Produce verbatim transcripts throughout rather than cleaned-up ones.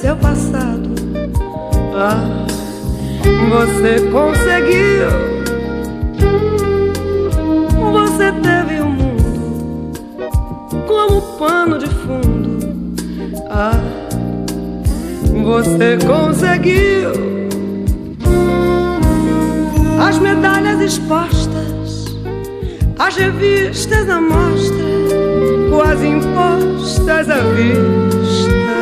seu passado. Ah, você conseguiu. Você teve o mundo como pano de fundo. Ah, você conseguiu. As medalhas expostas, as revistas à mostra, quase impostas à vista,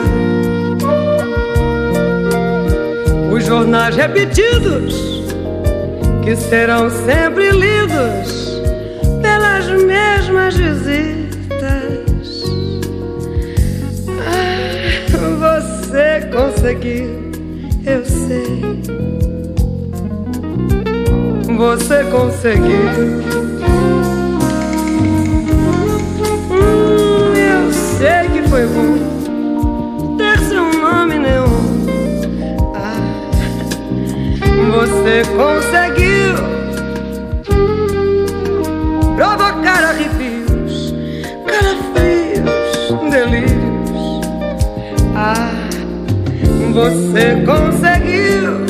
os jornais repetidos que serão sempre lidos pelas mesmas visitas. Ah, você conseguiu, eu sei. Você conseguiu. Hum, eu sei que foi bom ter seu nome neon. Ah, você conseguiu provocar arrepios, calafrios, delírios. Ah, você conseguiu.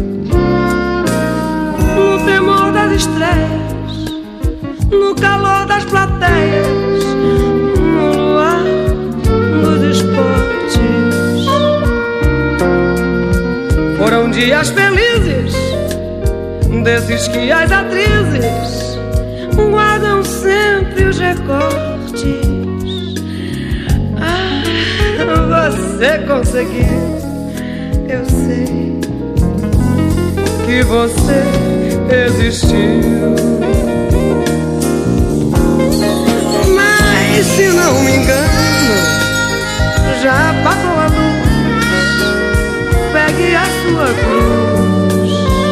No temor das estreias, no calor das plateias, no luar dos esportes. Foram dias felizes, desses que as atrizes guardam sempre os recortes. Ah, você conseguiu, eu sei que você existiu. Mas se não me engano, já passou a luz. Pegue a sua cruz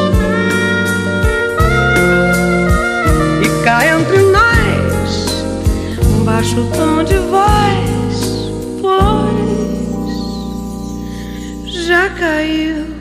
e cá entre nós, baixa o tom de voz, pois já caiu.